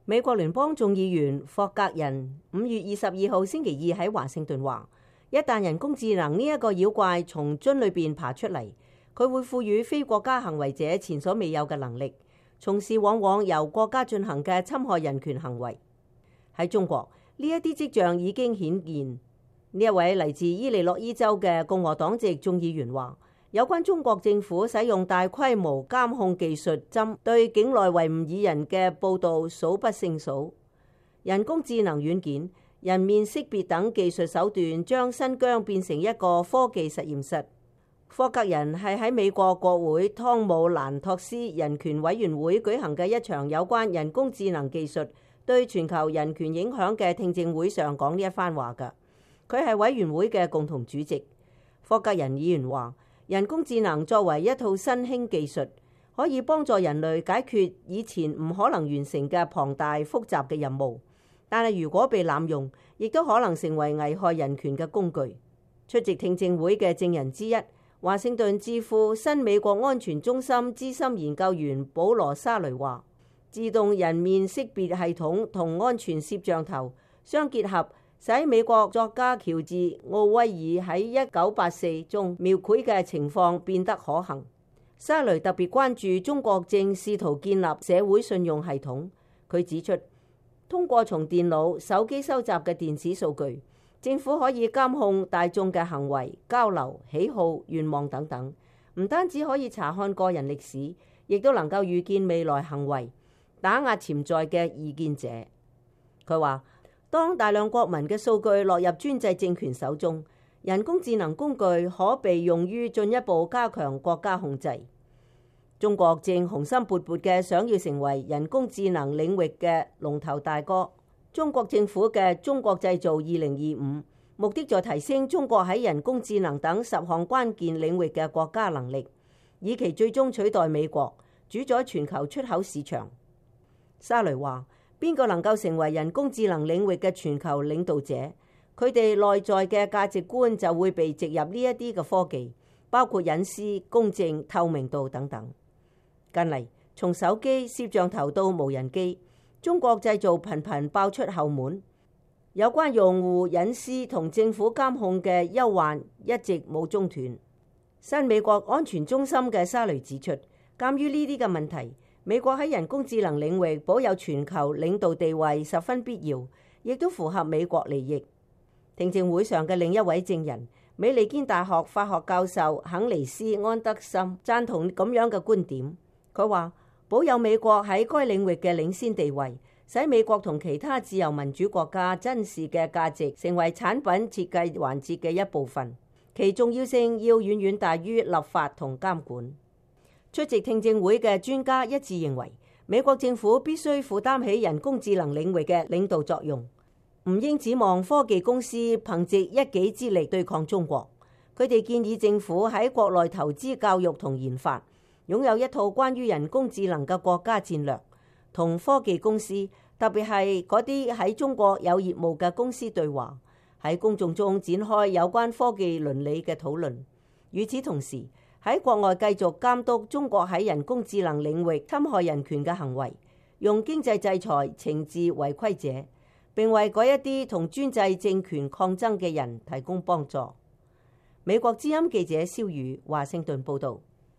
美國聯邦眾議員霍格人5月22號星期二喺華盛頓話，一旦人工智能呢一個妖怪從樽裏邊爬出嚟，佢會賦予非國家行為者前所未有嘅能力，從事往往由國家進行嘅侵害人權行為。喺中國，呢一啲跡象已經顯現。呢一位嚟自伊利諾伊州嘅共和黨籍眾議員話，有關中國政府使用大規模監控技術針對境內維吾爾人嘅報導數不勝數。人工智能軟件、人面識別等技術手段將新疆變成一個科技實驗室。霍格人係喺美國國會湯姆蘭托斯人權委員會舉行嘅一場有關人工智能技術對全球人權影響嘅聽證會上講呢一番話㗎。佢係委員會嘅共同主席。霍格人議員話，人工智能作為一套新興技術，可以幫助人類解決以前唔可能完成嘅龐大複雜嘅任務，但係如果被濫用，亦都可能成為危害人權嘅工具。出席聽證會嘅證人之一，華盛頓智庫新美國安全中心資深研究員保羅沙雷話，自動人面識別系統同安全攝像頭相結合，使美國作家喬治奧威爾喺1984中描繪嘅情況變得可行。沙雷特別關注中國正試圖建立社會信用系統。佢指出，通過從電腦、手機收集嘅電子數據，政府可以監控大眾嘅行為、交流、喜好、願望等等，唔單止可以查看個人歷史，亦都能夠預見未來行為，打壓潛在嘅異見者。佢話，當大量國民嘅數據落入專制政權手中，人工智能工具可被用於進一步加強國家控制。中國正雄心勃勃嘅想要成為人工智能領域嘅龍頭大哥。中國政府嘅中國製造2025目的在提升中國喺人工智能等10項關鍵領域嘅國家能力，以期最終取代美國，主宰全球出口市場。沙雷話，邊個能夠成為人工智能領域嘅全球領導者，佢哋內在嘅價值觀就會被植入呢一啲嘅科技，包括隱私、公正、透明度等等。近嚟，從手機、攝像頭到無人機，中國製造頻頻爆出後門。有關用戶隱私同政府監控嘅憂患一直冇中斷。新美國安全中心嘅沙雷指出，鑑於呢啲嘅問題，美國喺人工智能領域保有全球領導地位十分必要，亦都符合美國利益。聽證會上嘅另一位證人，美利堅大學法學教授肯尼斯安德森贊同咁樣嘅觀點。佢話，保有美國喺該領域嘅領先地位，使美國同其他自由民主國家珍視嘅價值成為產品設計環節嘅一部分，其重要性要遠遠大於立法同監管。出席聽證會嘅專家一致認為，美國政府必須負擔起人工智能領域嘅領導作用，唔應指望科技公司憑藉一己之力對抗中國。佢哋建議政府喺國內投資教育同研發，擁有一套關於人工智能嘅國家戰略，同科技公司，特別係嗰啲喺中國有業務嘅公司對話，喺公眾中展開有關科技倫理嘅討論。與此同時，喺國外繼續監督中國喺人工智能領域侵害人權嘅行為，用經濟制裁懲治違規者，並為嗰一啲同專制政權抗爭嘅人提供幫助。美國之音記者蕭宇華盛頓報導。